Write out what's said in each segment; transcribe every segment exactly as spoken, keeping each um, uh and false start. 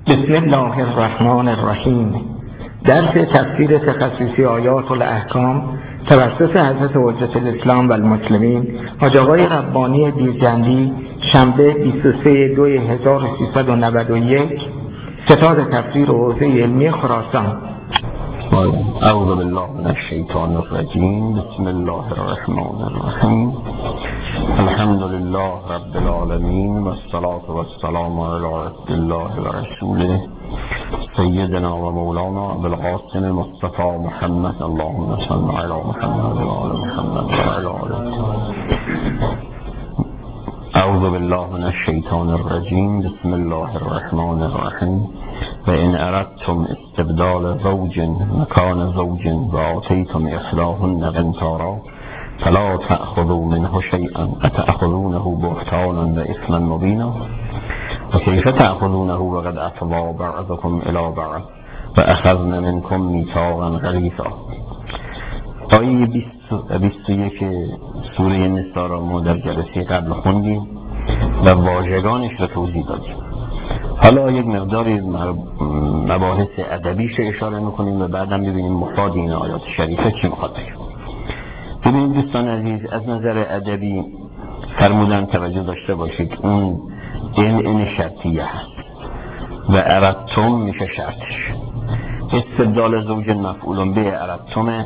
بسم الله الرحمن الرحیم. درس تفسیر تخصصی آیات الاحکام توسط حضرت حجت الاسلام و المسلمین حاج آقای ربانی بیرجندی، شنبه بیست و سوم دوی هزار و سیصد و نود و یک، ستاد تفسیر حوزه علمی خراسان. اعوذ بالله من الشیطان الرجیم. بسم الله الرحمن الرحیم. الحمد لله رب العالمین و الصلاة و السلام علی عبد الله و رسوله سیدنا و مولانا ابوالقاسم مصطفى محمد. اللهم صل علی محمد و آل محمد و علی آله. اعوذ بالله من الشیطان الرجیم. بسم الله الرحمن الرحیم. و ان اردتم استبدال زوج مکان زوج و آتیتم احداهن قنطارا فلا تأخذوا منه شيئا اتأخذونه بهتانا و اثما مبینا و کیف تأخذونه وقد افضى بعضكم الى بعض و اخذن منكم میثاقا غلیظا. آیه بیست و یک سوره نساء را ما در جلسه قبل خوندیم و واژگانش را توضیح دادیم. حالا یک مقداری مباحث ادبیش اشاره میکنیم و بعدم ببینیم مفاد این آیات شریفه چی میخواد بگه. ببینید دوستان عزیز، از نظر ادبی فرمودن توجه داشته باشید اون این این شرطیه هست و اردتم میشه شرطش. استبدال زوج مفعول به اردتم،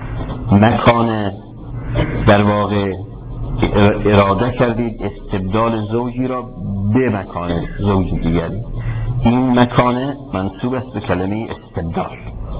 مکان در واقع اراده کردید استبدال زوجی را به مکان زوج دیگری. این مکان منصوب است به کلمه استبدال.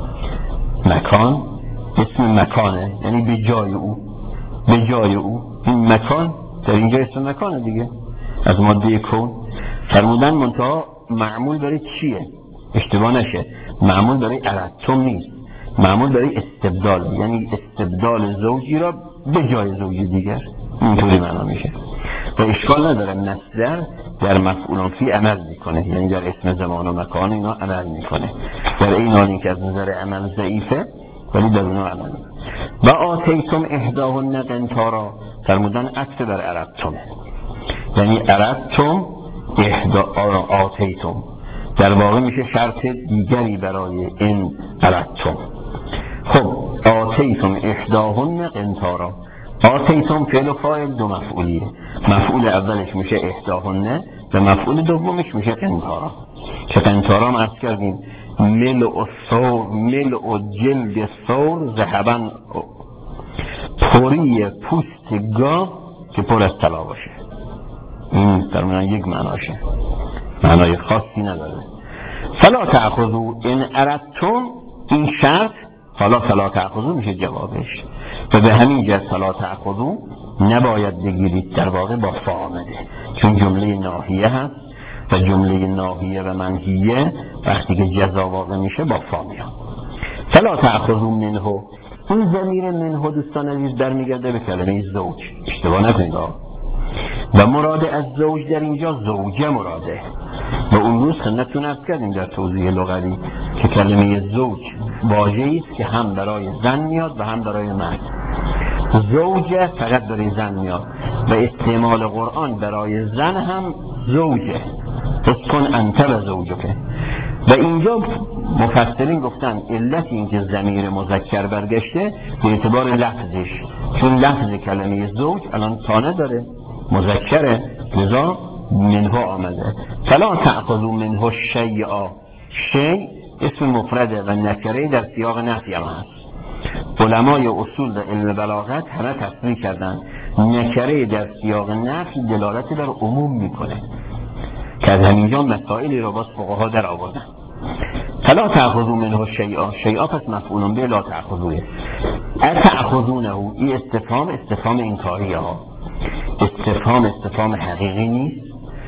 مکان اسم مکانه، یعنی به جای او، به جای او. این مکان در اینجا اسم مکانه دیگه، از ماده کون. فرمودن منتها معمول برای چیه؟ اشتباه نشه، معمول برای اردتم نیست، معمول برای استبدال، یعنی استبدال زوجی را به جای زوجی دیگر. اینطوری معنا میشه و اشکال نداره مصدر در مفعول فی عمل میکنه، یعنی در اسم زمان و مکان اینا عمل میکنه، در این حالی که از نظر عمل ضعیفه ولی در اونا عمل میکنه. و آتیتم احداهن قنطارا، فرمودن عطف بر اردتم، یعنی اردتم احدا آتیتم در واقع میشه شرط دیگری برای این اردتم. خب آتیتم احداهن قنطارا، آتیتم فعل و فاعل دو مفعولیه، مفعول اولش میشه احداهن و مفعول دومش میشه قنطارا. که قنطارا هم عرض کردیم ملء الثور ملء جلد ثور ذهبا، پری پوست گاو که پر از طلا باشه. این در من یک معناشه، معنای خاصی نداره. فلا تأخذوا ان اردتم، این شرط حالا فلا تأخذوا میشه جوابش و به همین جهت فلا تأخذوا نباید بگیرید، در واقع با فا آمده چون جمله ناهیه هست و جمله ناهیه و منهیه وقتی که جزا واقع میشه با فا میاد. فلا تأخذوا منه، این ضمیر منه دوستان عزیز برمیگرده به کلمه زوج، اشتباه نکنید. و مراد از زوج در اینجا زوجه مراده و اون روز خدمتتون عرض کردیم در توضیح لغوی که کلمه زوج واژه‌ای است که هم برای زن میاد و هم برای مرد. زوجه فقط برای زن میاد و استعمال قرآن برای زن هم زوجه، اسکن انت و زوجه. و اینجا مفسرین گفتن علت این که ضمیر مذکر برگشته به اعتبار لفظش، چون لفظ کلمه زوج الان تانه داره، مذکره، لذا منها آمده. فلا تأخذوا منه شیئا، شیء اسم مفرده و نکره در سیاق نفی هم هست. علمای اصول در علم بلاغت همه تصریح کردن نکره در سیاق نفی دلالت بر عموم میکنه که از همینجا مسائلی رو باز فقها در آوردن. فلا تأخذوا منه شیئا، شیئا پس مفعول به لا تأخذوه. اتأخذونه، این استفهام استفهام انکاریه ها، استفهام استفهام حقیقی نیست.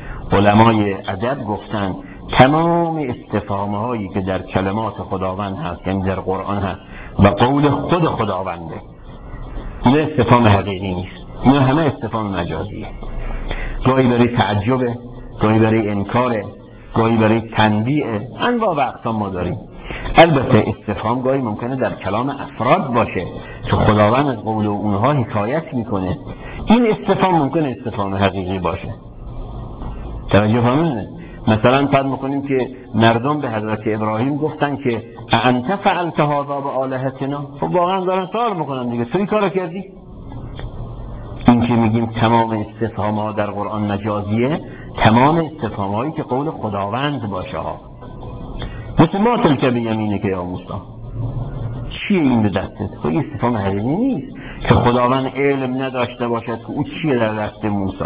علمای ادب گفتن تمام استفهام هایی که در کلمات خداوند هست، یعنی در قرآن هست و قول خود خداونده، این استفهام حقیقی نیست، این همه استفهام مجازیه. گاهی برای تعجبه، گاهی برای انکاره، گاهی برای تنبیه، انواع و اقسام ما داریم. البته استفهام گاهی ممکنه در کلام افراد باشه که خداوند از قول اونها حکایت میکنه، این استفهام ممکنه استفهام حقیقی باشه. توجه فرمودید؟ مثلا فرض میکنیم که مردم به حضرت ابراهیم گفتن که انت فعلت هذا بآلهتنا، خب واقعا دارن سوال میکنن دیگه تو این کارو کردی؟ این که میگیم تمام استفهام ها در قرآن مجازیه، تمام استفهام هایی که قول خداوند باشه ها، مثل ما تلک بیمینه که یا موسی، چیه این به دستت؟ خب این استفهام حقیقی نیست که خداوند علم نداشته باشد که او چیه در دست موسی.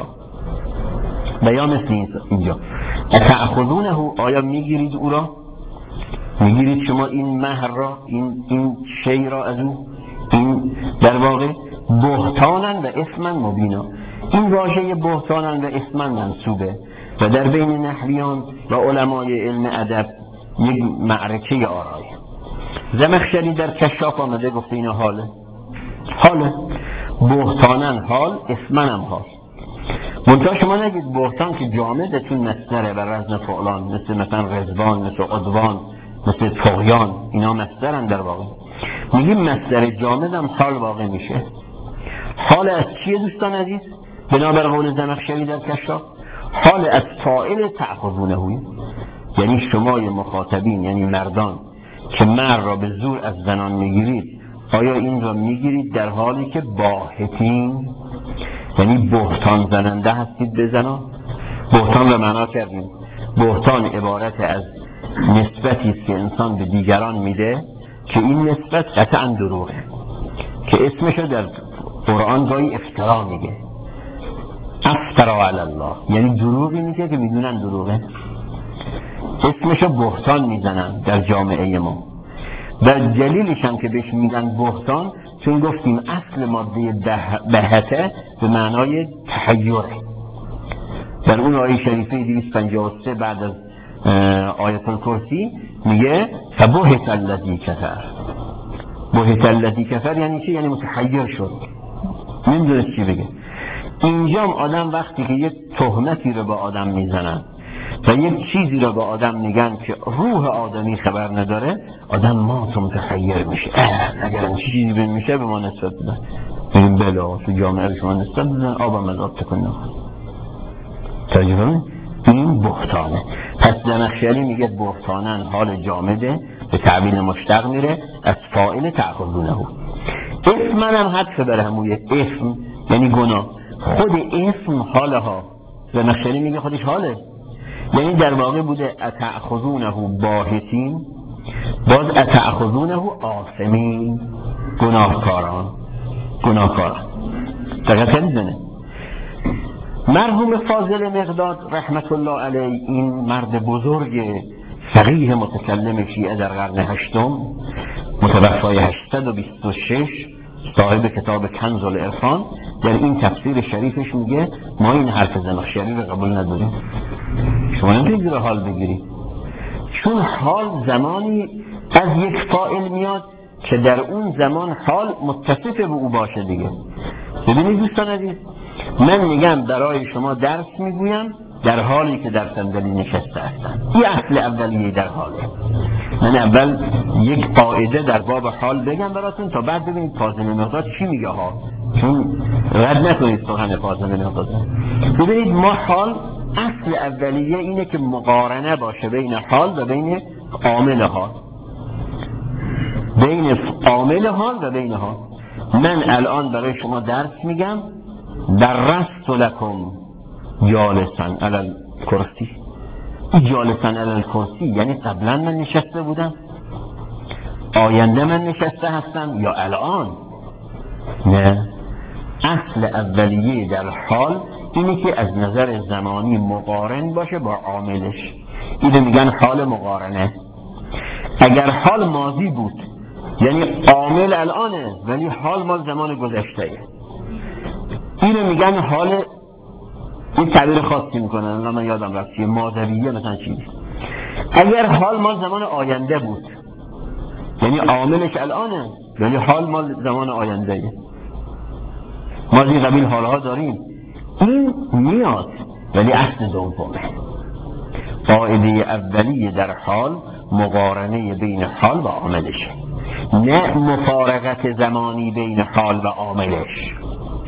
بیان مثل اینجا اتأخذونه، آیا میگیرید او را؟ میگیرید شما این مهر را، این این شی را از او؟ این در واقع بهتانن و اسمن مبینا. این واژه بهتانن و اسمن منصوبه و در بین نحویان و علمای علم ادب یک معرکه آرای. زمخشری در کشاف آمده گفته اینا حاله حاله بهتانن حال، اسمن هم حال. منتها شما نگید بهتان که جامدتون مصدره و رزن فعلان، مثل مثلا رزوان، مثل عدوان، مثل طغیان، اینا مصدرن در واقع. میگیم مصدر جامد هم حال واقع میشه. حال از چیه دوستان عزیز؟ بنابر قول زمخشری در کشاف، حال از فاعل تأخذونه، یعنی شمای مخاطبین، یعنی مردان که مر را به زور از زنان میگیرید، آیا این را میگیرید در حالی که باهتین، یعنی بهتان زننده هستید به زنان؟ بهتان را معنا کردیم. بهتان عبارت از نسبتی است که انسان به دیگران میده که این نسبت قطعا دروغه، که اسمش در قرآن گاهی افترا میگه، افترا علی الله، یعنی دروغی میگه که میدونن دروغه، اسمشو بهتان میزنن در جامعه ما. و دلیلش هم که بهش میگن بهتان، چون گفتیم اصل ماده بهته به معنای تحیره. در اون آیه شریفه دویست و پنجاه و سه بعد از آیت الکرسی میگه فبهت الذی کفر. بهت الذی کفر یعنی چی؟ یعنی متحیر شد، نمیدونه چی بگه. اینجا آدم وقتی که یک تهمتی رو به آدم میزنن و یک چیزی رو به آدم میگن که روح آدمی خبر نداره، آدم ما تو متخیر میشه، اگر این چیزی به میشه به ما نسبت بدن، بگیم بلا تو جامعه شما نسبت بدن، آبم از آب تکن نخواهد. ترجمه این بهتانه. پس زمخشری میگه بهتانن حال جامده، به تعبیل مشتق میره از فاعل تأخذونه. اسم منم حدث بر هموی اسم یعنی گناه، خود اسم حاله ها. زمخشری میگه خودش حاله، یعنی در واقع بوده اتأخذونه باهتین، باز اتأخذونه آثمین، گناهکاران گناهکاران دقیقا میزنه. مرحوم فاضل مقداد رحمت الله علیه، این مرد بزرگ فقیه متکلم شیعه در قرن هشتم، متوفای هشتصد و بیست و شش، صاحب کتاب کنز العرفان، در این تفسیر شریفش میگه ما این حرف زمخشری رو قبول نداریم. شما نمیتونید رو حال بگیرید، چون حال زمانی از یک فاعل میاد که در اون زمان حال متصف به او باشه دیگه. ببینید دوستان عزیز، من میگم برای شما درس میگویم در حالی که در صندلی نشسته هستم. این اصل اولیه در حاله. من اول یک قاعده در باب حال بگم براتون تا بعد ببینید فاضل مقداد چی میگه ها، چون رد نکنید سخن فاضل مقداد. ببینید ما حال اصل اولیه اینه که مقارنه باشه بین حال و بین عامل حال، بین عامل حال و بین حال. من الان برای شما درس میگم درست لکم جالسن علی الکرسی. این جالسن علی الکرسی یعنی قبلا من نشسته بودم، آینده من نشسته هستم یا الان؟ نه، اصل اولیه در حال اینی که از نظر زمانی مقارن باشه با عاملش. اینو میگن حال مقارنه. اگر حال ماضی بود یعنی عامل الانه ولی حال مال زمان گذشته، اینو میگن حال، این تعبیر خاصی میکنن، الان من یادم رفت چیه، ماضویه مثلا چیزی. اگر حال مال زمان آینده بود یعنی عاملش الانه ولی حال مال زمان آینده. ما از این قبیل حالها داریم، این میاد ولی اصل دومه. قاعده اولیه در حال مقارنه بین حال و عاملش، نه مفارقت زمانی بین حال و عاملش.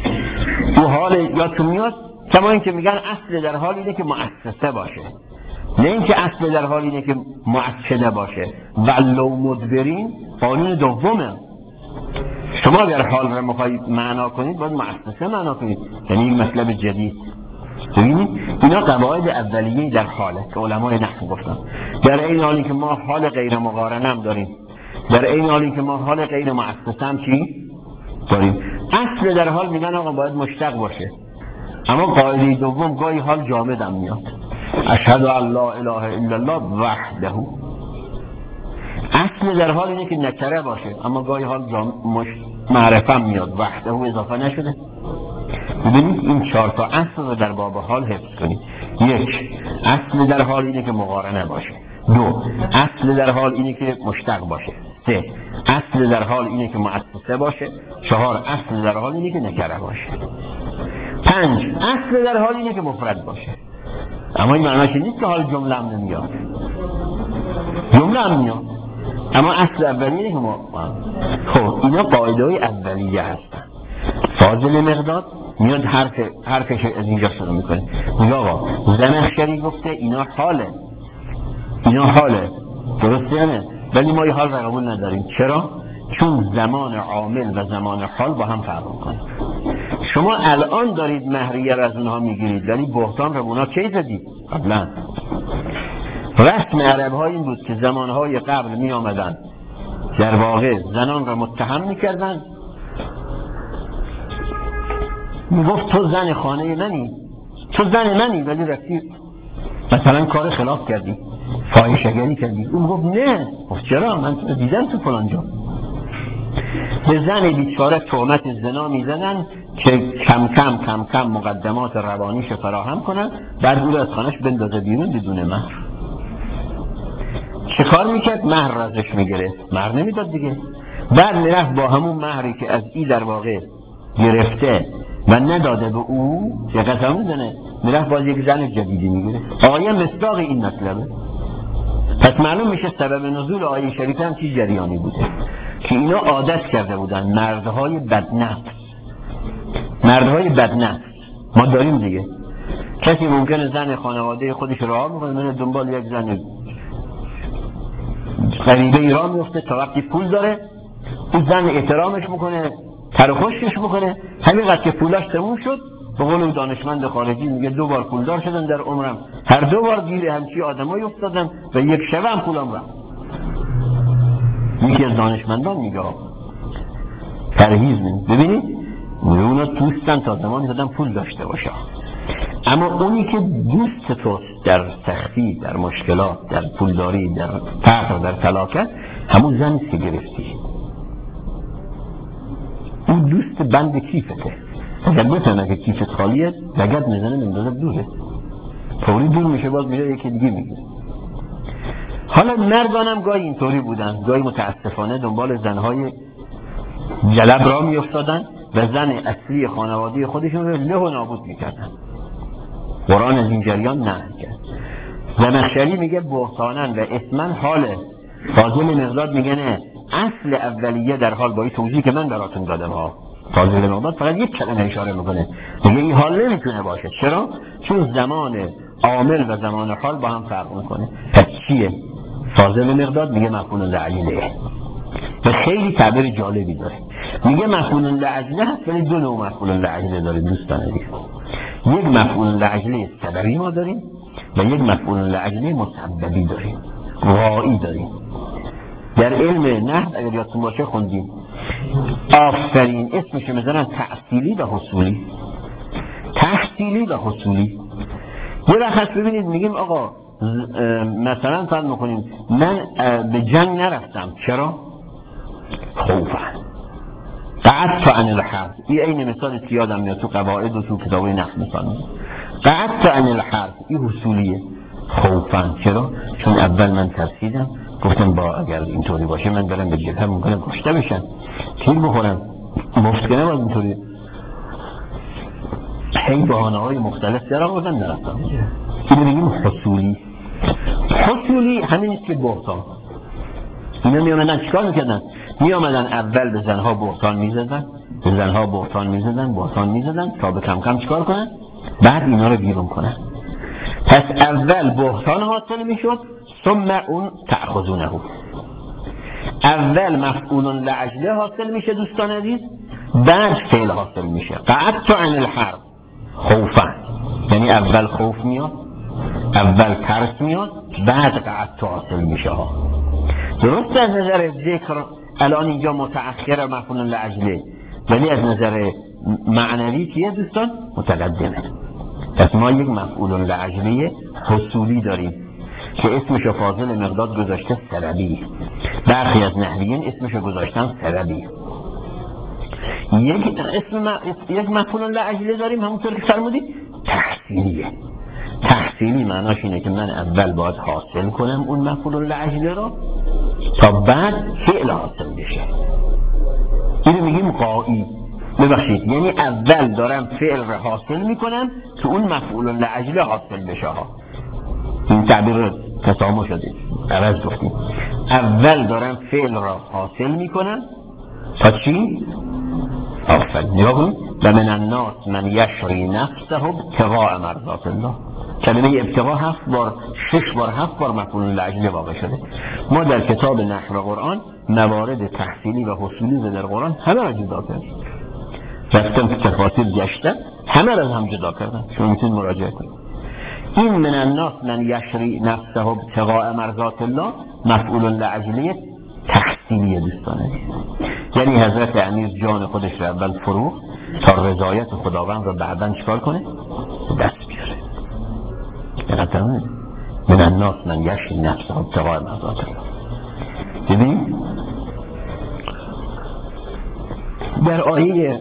تو حال یادتون میاد کما این که میگن اصل در حال اینه که مؤسسه باشه، نه اینکه اصل در حال اینه که مؤکده باشه. ولو مدبرین قانون دومه. شما اگر حال رو میخواید معنا کنید باید مؤسسه معنا کنید، یعنی یک مطلب جدید. ببینید اینا قواعد اولیه در حاله که علمای نحو گفتن. در این حالی که ما حال غیر مقارنه هم داریم، در این حالی که ما حال غیر مؤسسه هم چی داریم. اصل در حال میگن آقا باید مشتق باشه، اما قاعده دوم گاهی حال جامد هم میاد. اشهد ان لا اله الا الله وحده. اصل در حال اینه که نکره باشه، اما گاهی حال مش... معرفه هم میاد، وحده اضافه نشده. ببینید این چهار تا اصل رو در باب حال حفظ کنید. یک، اصل در حال اینه که مقارنه باشه. دو، اصل در حال اینه که مشتق باشه. سه، اصل در حال اینه که مؤسسه باشه. چهار، اصل در حال اینه که نکره باشه. پنج، اصل در حال اینه که مفرد باشه. اما این معناش نیست که حال جمله هم نمیاد، جمله هم میاد، اما اصل اولیه اینه که ما خب اینا قاعده های اولیه هستن. فاضل مقداد میاد حرف حرفش از اینجا شروع میکنه، میگه آقا زمخشری گفته اینا حاله، اینا حاله، درسته نه؟ ولی ما یه حال را قبول نداریم. چرا؟ چون زمان عامل و زمان حال با هم فرق میکنه. شما الان دارید مهریه را از اونها میگیرید، ولی بهتان را اونها کی زدید؟ قبلا. رسم عرب ها این بود که زمانهای قبل می آمدن در واقع زنان را متهم میکردن، میگفت تو زن خانه منی، تو زن منی، ولی رفتی مثلا کار خلاف کردی، فاحشه‌گری کردی. اون گفت نه. گفت چرا؟ من دیدم تو فلان جا. به زن بیچاره تهمت زنا میزدن که کم کم کم کم مقدمات روانیش فراهم کنن، بعد او را از خانه‌اش بندازه بیرون بدون مهر. چه کار میکرد؟ مهر را ازش میگرفت، مهر نمیداد دیگه. بعد میرفت با همون مهری که از ای در واقع گرفته و نداده به او یه قسم میزنه، میرفت باز یک زن جدیدی میگیره. آیه مصداق این مطلبه. پس معلوم میشه سبب نزول آیه شریفه هم چی جریانی بوده که اینا عادت کرده بودن، مردهای بدنفس، مردهای بدنفس ما داریم دیگه. کسی ممکنه زن خانواده خودش رها میکنه، من دنبال یک زن غریبه ای راه میفته تا وقتی پول داره، اون زن احترامش میکنه، تر و خشکش میکنه، همینقدر که پولاش تموم شد، به قول اون دانشمند خارجی میگه دو بار پولدار شدن در عمرم، هر دو بار گیر همچی آدمایی افتادن و یک شبه هم پولم رفت. یکی از دانشمندان میگه پرهیز می ببینید اونا توستن تا زمانی زدن پول داشته باشه، اما اونی که دوست توست در سختی، در مشکلات، در پولداری، در فقر، در فلاکت، همون زنی که گرفتی، اون دوست بند کیفته. اگر بفهمه که کیفت خالیه لگد میزنه میندازه دوره، فوری دور میشه، باز میره یکی دیگه میگه. حالا مردانم گاهی اینطوری بودن، گاهی متاسفانه دنبال زنهای جلب را میافتادن و زن اصلی خانواده خودشون رو له و نابود میکردن. قرآن از این جریان نه کرد. زمخشری میگه بهتانن و اسمن حاله. فاضل مقداد میگه نه، اصل اولیه در حال با این توضیحی که من براتون دادم ها. فاضل مقداد فقط یک کلمه اشاره میکنه، میگه این حال نمیتونه باشه. چرا؟ چون زمان عامل و زمان حال با هم فرق میکنه. پس چیه؟ فاضل مقداد میگه مفعول لعجله و خیلی تعبیر جالبی داره. میگه مفعول لعجله هست، ولی دو نوع مفعول لعجله داره دوستان عزیز. یک مفعول لعجله سببی ما داریم و یک مفعول لعجله مسببی داریم، غایی داریم. در علم نحو اگر یادتون باشه خوندیم آفرین اسمش میذارن تأصیلی و حصولی، تحصیلی و حصولی. یه وقت ببینید میگیم آقا مثلا فرض میکنیم من به جنگ نرفتم، چرا؟ خوفا. قعدت عن الحرب، این این مثال که یادم میاد تو قواعد و تو کتابای نحو مثال میاد. قعدت عن الحرب، این حصولیه. خوفا، چرا؟ چون اول من ترسیدم، گفتم با اگر اینطوری باشه من برم به جبهه ممکنه کشته بشم، تیر بخورم، مفتکنه باز اینطوری هی بهانه های مختلف در آوردن نرفتم. اینو میگیم حصولی. حصولی همین است که بهتان. اینا می آمدن چیکار میکردن؟ می آمدن اول به زنها بهتان میزدن، به زنها بهتان میزدن، بهتان میزدن تا به کم کم چیکار کنن؟ بعد اینا رو بیرون کنن. پس اول بهتان حاصل میشد، ثم اون تأخذونه. اول مفعول لأجله حاصل میشه دوستان عزیز، بعد فعل حاصل میشه. قعدت عن الحرب خوفا، یعنی اول خوف میاد، اول ترس میاد، بعد قعدت حاصل میشه ها. درست از نظر ذکر الان اینجا متأخر مفعول لأجله، ولی از نظر معنوی چیه دوستان؟ متقدمه. پس ما یک مفعول لأجله حصولی داریم که اسمشو فاضل مقداد گذاشته سببی، برخی از نحویین اسمشو گذاشتن سببی. یک اسم یک مفعول لأجله داریم همونطور که فرمودید تحصیلیه. تحصیلی معناش اینه که من اول باید حاصل کنم اون مفعول لأجله را تا بعد فعل حاصل بشه. اینو میگیم قائی. ببخشید، یعنی اول دارم فعل را حاصل میکنم که اون مفعول لأجله حاصل بشه ها. این تعبیر تسامح شده، عوض گفتیم. اول دارم فعل را حاصل میکنم تا چی؟ آفرین. نگاه کنید، و من الناس من یشری نفسه ابتغاء مرضات الله. کلمه ابتغاء هفت بار، شش بار هفت بار مفعول لأجله واقع شده. ما در کتاب نحو قرآن موارد تحصیلی و حصولی و در قرآن همه را جدا کردیم. رفتم که تفاصیل گشتم همه را هم جدا کردم، شما میتونید مراجعه کنید. این من الناس من یشری نفسه ابتغاء مرضات الله مفعول لأجله تحصیلی دوستانه، یعنی حضرت امیر جان خودش را اول فروخت تا رضایت خداوند را بعداً چکار کنه؟ دست بیاره. یعنی من الناس من یشری نفسه ابتغاء مرضات الله. ببین در آیه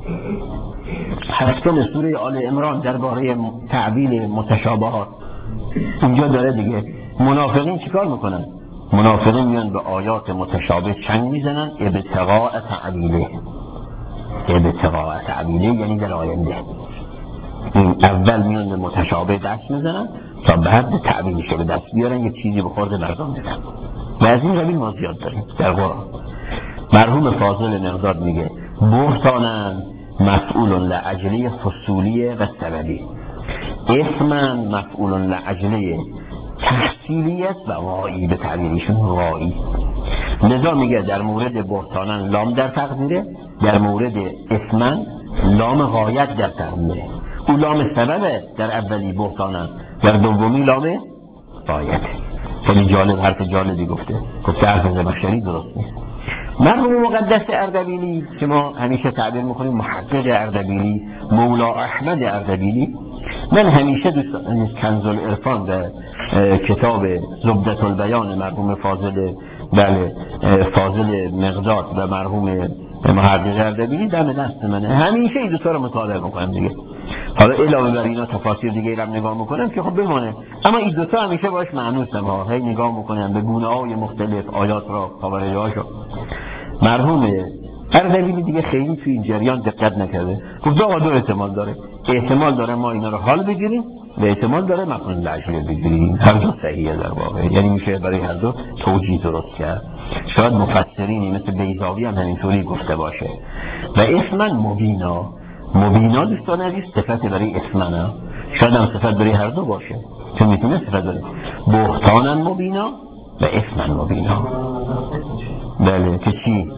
هفتم سوره آل عمران درباره تعبیل متشابهات اینجا داره دیگه منافقین چیکار میکنن؟ منافقین میان به آیات متشابه چنگ میزنن ابتغاء تعبیله. ابتغاء تعبیله یعنی در آینده. این اول میان به متشابه دست میزنن تا بعد به تعبیلش به دست بیارن، یک چیزی به خورد مردم بدن. و از این قبیل ما زیاد داریم در قرآن. مرحوم فاضل مقداد میگه بهتانن مفعول لأجله فصولیه و سببی، اسما مفعول لأجله تحصیلیت و غایی، به تعبیرشون غایی. لذا میگه در مورد بهتانن لام در تقدیره، در مورد اسما لام غایت در تقدیره. او لام سببه در اولی بهتانن، در دومی لام غایت. خیلی جالب، حرف جالبی گفته گفته حرف زمخشری درست نیست. مرحوم مقدس اردبیلی که ما همیشه تعبیر میکنیم محقق اردبیلی، مولا احمد اردبیلی، من همیشه دوست دارم کنز العرفان در کتاب زبدة البیان مرحوم فاضل بله فاضل مقداد و مرحوم محقق اردبیلی دم دست منه، همیشه این دو تا رو مطالعه میکنم دیگه. حالا علاوه بر اینا تفاسیر دیگه هم نگاه میکنم که خب بمونه، اما این دو تا همیشه باش معنوسم ها، هی نگاه میکنم به گونه های مختلف آیات را، خبره هاشو. مرحوم اردبیلی دیگه خیلی توی این جریان دقت نکرده، گفت آقا دو احتمال داره، احتمال داره ما اینا رو حال بگیریم و احتمال داره مفعول لأجله بگیریم. هر دو صحیحه در واقع، یعنی میشه برای هر دو توجیه درست کرد. شاید مفسرینی مثل بیضاوی هم همینطوری گفته باشه. و اسما مبینا، مبینا دوستان عزیز صفت برای اسمنا، شاید هم صفت برای هر دو باشه، چون میتونه صفت داره بهتانا مبینا و اسما مبینا. بله که چی؟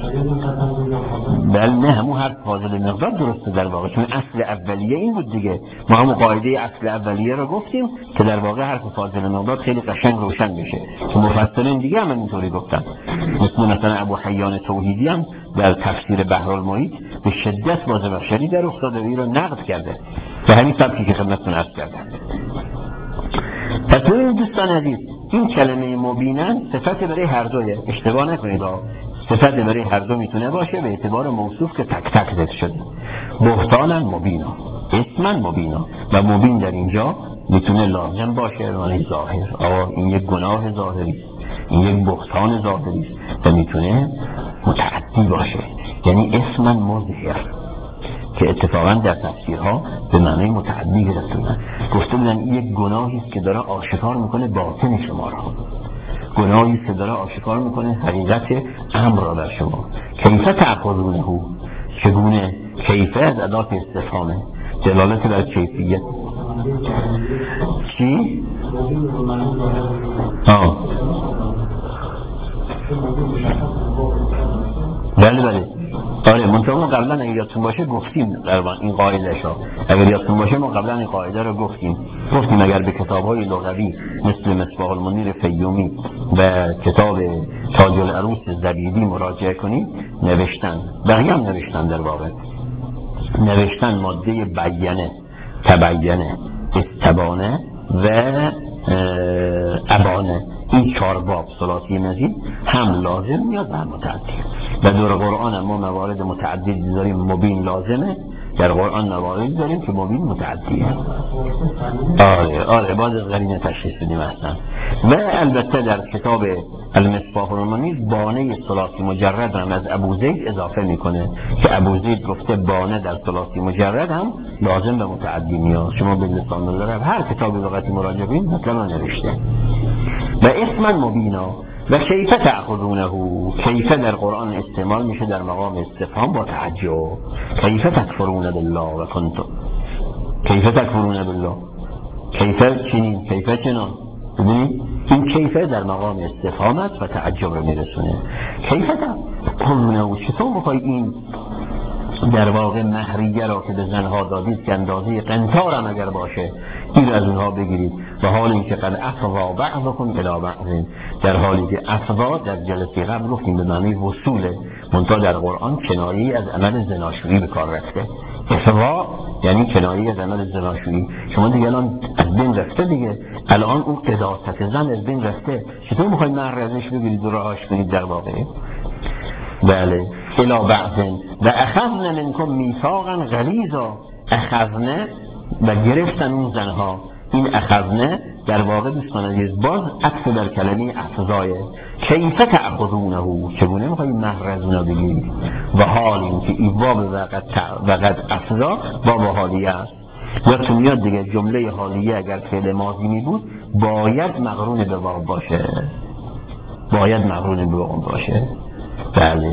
بله نه همون هر فاضل مقدار درسته در واقع، چون اصل اولیه این بود دیگه. ما هم قاعده اصل اولیه رو گفتیم که در واقع حرف فاضل مقدار خیلی قشنگ روشن میشه که مفسرین دیگه هم اینطوری گفتن. مثل مثلا ابو حیان توحیدی هم در تفسیر بحرالمحیط به شدت با زمخشری در افتاده و این رو نقد کرده و همین سبکی که خدمتتون عرض کردم. پس ببینید دوستان عزیز، این کلمه مبینن صفت برای هر دویه، اشتباه نکنید. صفت برای هر دو میتونه باشه به اعتبار موصوف که تک تک ذکر شده. بهتانا مبینا، اسما مبینا، و مبین در اینجا میتونه لازم باشه یعنی ظاهر. آقا این یک گناه ظاهری، این یک بهتان ظاهری و میتونه متعدی باشه، یعنی اسما مظهر که اتفاقا در تفسیرها به معنی متعدی گرفتن. گفته بودن این یک گناهی است که داره آشکار میکنه باطن شما را، گناهی است که داره آشکار میکنه حقیقت امر را در شما. کیف تأخذونه، چگونه؟ کیفه از ادات استفهامه، دلالت بر کیفیت. چی؟ آه بله بله آره منطقه ما قبلا اگر یادتون باشه گفتیم در این قاعده شا اگر یادتون باشه ما قبلا این قاعده رو گفتیم گفتیم اگر به کتاب های لغوی مثل مصباح المنیر فیومی و کتاب تاج العروس زبیدی مراجعه کنید نوشتن بقیه هم نوشتن در واقع نوشتن ماده بیانه تبینه استبانه و ابانه این چهار باب ثلاثی مزید هم لازم میاد و هم متعدی و در قرآن هم ما موارد متعددی داریم مبین لازمه در قرآن مواردی داریم که مبین متعدیه آره آره باید از قرینه تشخیص بدیم اصلا و البته در کتاب المصباح المنیر بانه ثلاثی مجرد هم از ابو زید اضافه میکنه که ابو زید گفته بانه در ثلاثی مجرد هم لازم به متعدی میاد شما به لسان الله هر کتاب لغتی مراجعه کنید مثلا نوشته و اسما مبینا و کیف تأخذونه کیف در قرآن استعمال میشه در مقام استفهام با تعجب کیف تکفرون بالله و کنتم کیف تکفرون بالله کیف چنین کیف چنان ببینید این کیف در مقام استفهام است و تعجب رو میرسونه کیف تکفرونه چطور میخوای این در واقع مهریه را که به زنها دادید که اندازه قنطار هم اگر باشه این از اونها بگیرید و حال اینکه قد افضا بعضکم الی بعض در حالی که افضا در جلسه قبل گفتیم به معنی وصوله منتها در قرآن کنایه‌ای از عمل زناشویی به کار رفته افضا یعنی کنایه‌ای از عمل زناشویی شما دیگه الان از بین رفته دیگه الان اون قداست زن از بین رفته چطور میخواید مهر ازش بگیرید و رهاش کنید در واقع بله الی بعض و اخذن منکم میثاقا غلیظا اخذن و گرفتن اون زنها این اخذنه در واقع دوستان عزیز باز عطف در کلمه افضای کیف تأخذونه چگونه میخواید مهر از اونا بگیرید و حال این که این باب وقت افضا باب حالیه است یادتون میاد دیگه جمله حالیه اگر فعل ماضی می بود باید مقرون به واو باشه باید مقرون به واو باشه بله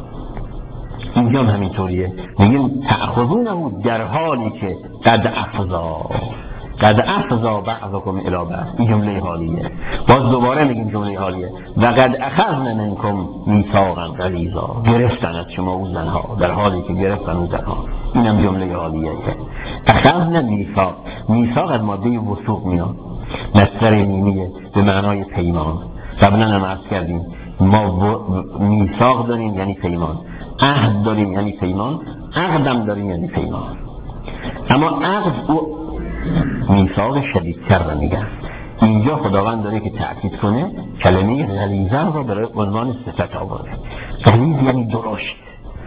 اینجا هم همینطوریه میگیم تأخذونه در حالی که قد افضا قد افضا بعضکم الی بعض این جمله حالیه باز دوباره میگیم جمله حالیه و قد اخذن منکم میثاقا غلیظا گرفتن از شما اون زنها در حالی که گرفتن اون زنها اینم جمله حالیه اخذن میثاق میثاق از ماده وثوق میاد مصدر میمیه به معنای پیمان قبلا هم عرض کردیم ما میثاق داریم یعنی پیمان عهد داریم یعنی پیمان عقدم داریم یعنی پیمان اما عقد او میثاق شدیدتر رو میگن اینجا خداوند داره که تأکید کنه کلمه غلیظا رو برای عنوان صفت آورده غلیظ یعنی درشت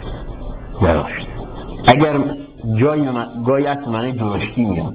درشت اگر جای گاهی از معنی درشتی میاد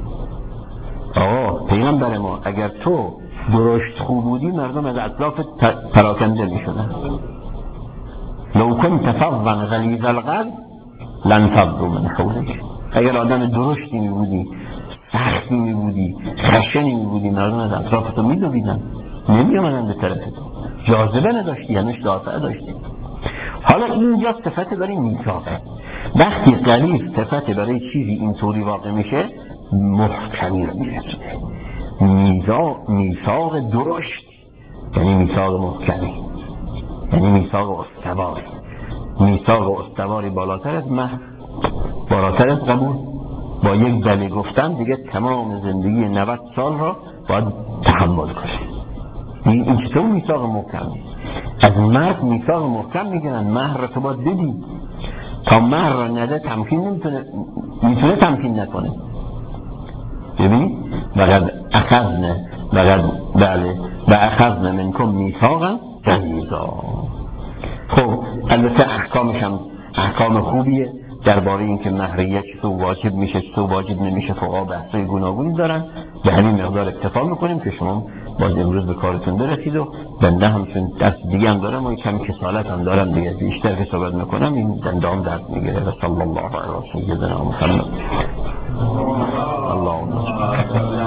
آقا پیغمبر ما اگر تو درشت خوب بودی مردم از اطراف پراکنده میشدن لو كنت فظا غلیظ القلب لانفضوا من حولك اگر آدم درشتی می بودی سختی می بودی خشنی می بودی مردم از اطرافتو می دویدن نمی آمدن به طرف تو جاذبه نداشتی یعنیش دافعه داشتی حالا اینجا صفت برای میثاقه وقتی غلیظ صفت برای چیزی اینطوری واقع میشه محکمی رو میرسونه میثاق میثاق درشت یعنی میثاق محکمی یعنی میثاق استوار میثاق استواری بالاتر از مهر بالاتر از قبول با یک بله گفتن دیگه تمام زندگی نود سال را باید تحمل کنه این چطور میثاق محکمی از مرد میثاق محکم میگنن مهر را تو باید بدی تا مهر را نده تمکین نمیتونه میتونه تمکین نکنه ببین وقد اخذنه وقد بله و اخذنه منکم میثاقا غلیظا خب البته احکامش هم احکام خوبیه درباره این که مهریه چطور واجب میشه چطور واجب نمیشه فقها بحثای گوناگونی دارن به همین مقدار اکتفا میکنیم که شما باز امروز به کارتون برسید و بنده هم چون دست دیگه هم دارم و کمی کسالت هم دارم دیگه بیشتر که صحبت میکنم این بنده هم درد میگیره و صلی الله علیه و سیدنا محمد اللهم